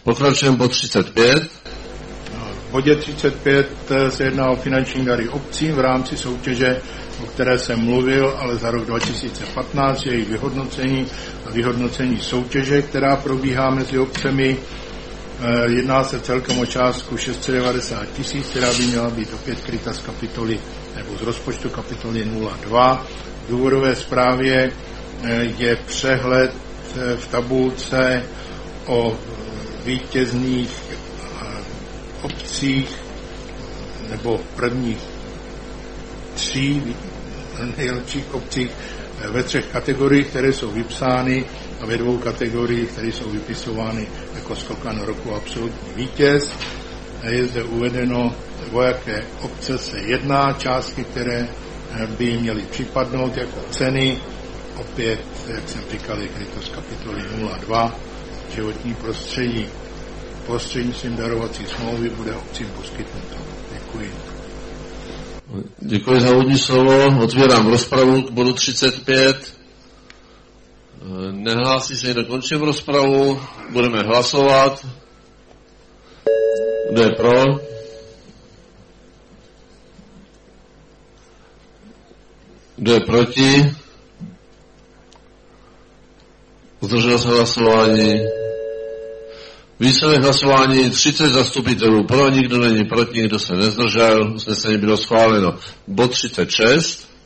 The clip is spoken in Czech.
Pokračujeme bod 35. V bodě 35 se jedná o finanční dary obcím v rámci soutěže, o které jsem mluvil, ale za rok 2015 je jejich vyhodnocení a vyhodnocení soutěže, která probíhá mezi obcemi. Jedná se celkem o částku 690 000, která by měla být opět kryta z kapitoly nebo z rozpočtu kapitoly 02. V důvodové zprávě je přehled v tabulce o vítězných obcích nebo prvních 3 nejlepších obcích ve 3 kategoriích, které jsou vypsány, a ve 2 kategoriích, které jsou vypisovány jako skokan roku absolutní vítěz. Je zde uvedeno, o jaké obce se jedná, částky, které by měly připadnout jako ceny. Opět, jak jsem říkal, je kryto z kapitoly 02. Životní prostředí. Prostřednictvím darovací smlouvy bude obcím poskytnuto. Děkuji. Děkuji za úvodní slovo. Otvírám rozpravu k bodu 35. Nehlásí se, dokončím rozpravu. Budeme hlasovat. Kdo je pro? Kdo je proti? Zdržel se hlasování. Výsledek hlasování 30 zastupitelů pro, nikdo není proti, nikdo se nezdržel, usnesení bylo schváleno. Bod 36.